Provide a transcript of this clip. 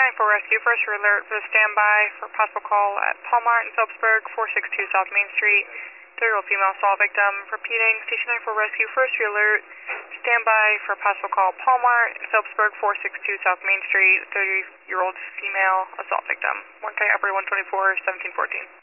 for rescue. First alert for the standby for possible call at Palmart and Phillipsburg, 462 South Main Street. 30-year-old female assault victim. Repeating, station 9 for rescue. First alert, standby for possible call Palmart and Phillipsburg, 462 South Main Street. 30-year-old female assault victim. 1K Upper 124, 1714.